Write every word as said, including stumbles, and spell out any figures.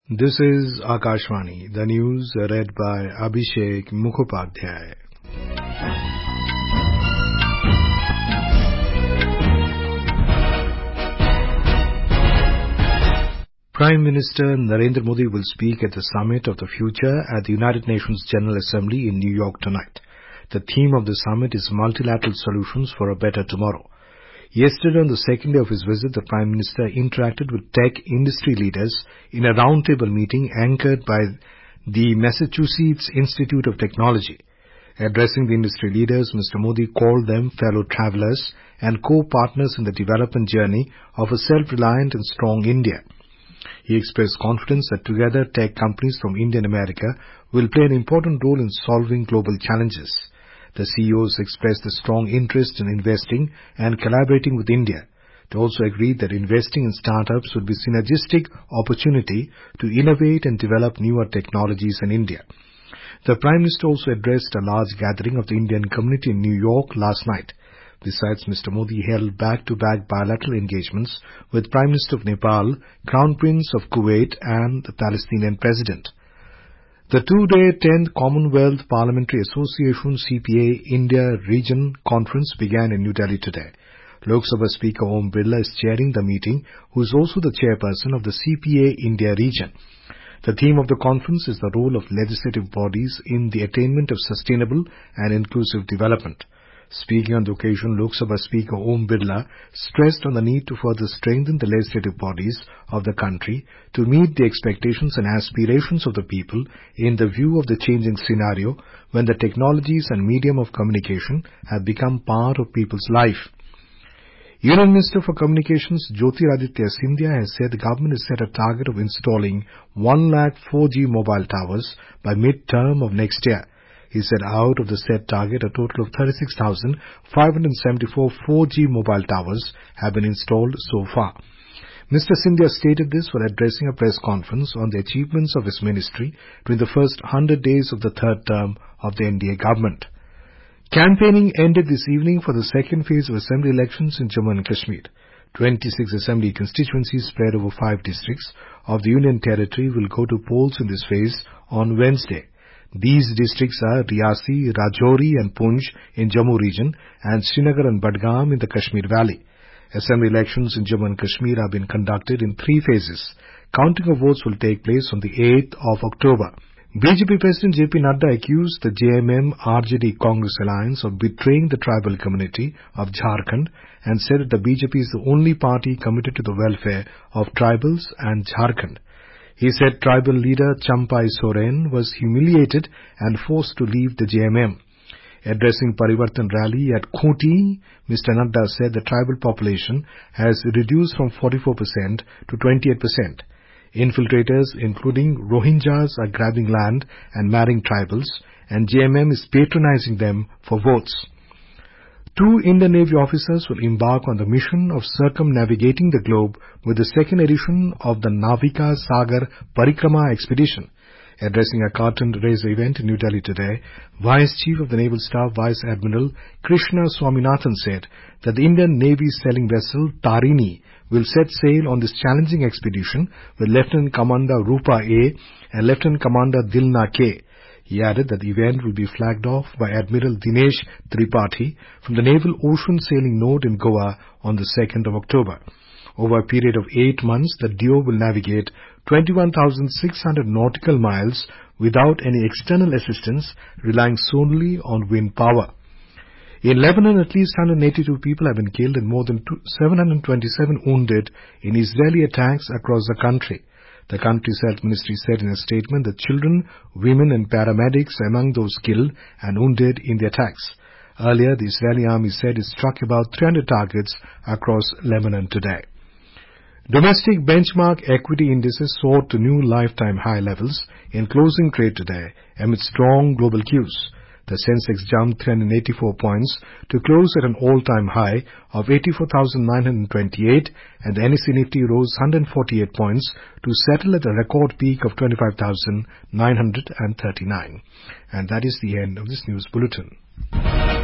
This is Akashvani, the news read by Abhishek Mukhopadhyay. Prime Minister Narendra Modi will speak at the Summit of the Future at the United Nations General Assembly in New York tonight. The theme of the summit is Multilateral Solutions for a Better Tomorrow. Yesterday, on the second day of his visit, the Prime Minister interacted with tech industry leaders in a roundtable meeting anchored by the Massachusetts Institute of Technology. Addressing the industry leaders, Mister Modi called them fellow travelers and co-partners in the development journey of a self-reliant and strong India. He expressed confidence that together tech companies from India and America will play an important role in solving global challenges. The C E Os expressed a strong interest in investing and collaborating with India. They also agreed that investing in startups would be a synergistic opportunity to innovate and develop newer technologies in India. The Prime Minister also addressed a large gathering of the Indian community in New York last night. Besides, Mister Modi held back-to-back bilateral engagements with Prime Minister of Nepal, Crown Prince of Kuwait and the Palestinian President. The two-day tenth Commonwealth Parliamentary Association C P A India Region Conference began in New Delhi today. Lok Sabha Speaker Om Birla is chairing the meeting, who is also the chairperson of the C P A India Region. The theme of the conference is the role of legislative bodies in the attainment of sustainable and inclusive development. Speaking on the occasion, Lok Sabha Speaker Om Birla stressed on the need to further strengthen the legislative bodies of the country to meet the expectations and aspirations of the people in the view of the changing scenario when the technologies and medium of communication have become part of people's life. Union Minister for Communications Jyotiraditya Scindia has said the government has set a target of installing one lakh four G mobile towers by mid-term of next year. He said out of the set target, a total of thirty-six thousand five hundred seventy-four four G mobile towers have been installed so far. Mister Scindia stated this while addressing a press conference on the achievements of his ministry during the first one hundred days of the third term of the N D A government. Campaigning ended this evening for the second phase of assembly elections in Jammu and Kashmir. twenty-six assembly constituencies spread over five districts of the Union Territory will go to polls in this phase on Wednesday. These districts are Riyasi, Rajouri and Poonch in Jammu region and Srinagar and Budgam in the Kashmir Valley. Assembly elections in Jammu and Kashmir have been conducted in three phases. Counting of votes will take place on the eighth of October. B J P President J P Nadda accused the J M M R J D Congress alliance of betraying the tribal community of Jharkhand and said that the B J P is the only party committed to the welfare of tribals and Jharkhand. He said tribal leader Champai Soren was humiliated and forced to leave the J M M. Addressing Parivartan rally at Khunti, Mister Nadda said the tribal population has reduced from forty-four percent to twenty-eight percent. Infiltrators, including Rohingyas, are grabbing land and marrying tribals, and J M M is patronizing them for votes. Two Indian Navy officers will embark on the mission of circumnavigating the globe with the second edition of the Navika Sagar Parikrama expedition. Addressing a curtain raiser event in New Delhi today, Vice Chief of the Naval Staff Vice Admiral Krishna Swaminathan said that the Indian Navy's sailing vessel Tarini will set sail on this challenging expedition with Lieutenant Commander Rupa A and Lieutenant Commander Dilna K. He added that the event will be flagged off by Admiral Dinesh Tripathi from the Naval Ocean Sailing Node in Goa on the second of October. Over a period of eight months, the duo will navigate twenty-one thousand six hundred nautical miles without any external assistance, relying solely on wind power. In Lebanon, at least one hundred eighty-two people have been killed and more than seven hundred twenty-seven wounded in Israeli attacks across the country. The country's health ministry said in a statement that children, women and paramedics are among those killed and wounded in the attacks. Earlier, the Israeli army said it struck about three hundred targets across Lebanon today. Domestic benchmark equity indices soared to new lifetime high levels in closing trade today amid strong global cues. The Sensex jumped three hundred eighty-four points to close at an all-time high of eighty-four thousand nine hundred twenty-eight, and the N S E Nifty rose one hundred forty-eight points to settle at a record peak of twenty-five thousand nine hundred thirty-nine. And that is the end of this news bulletin.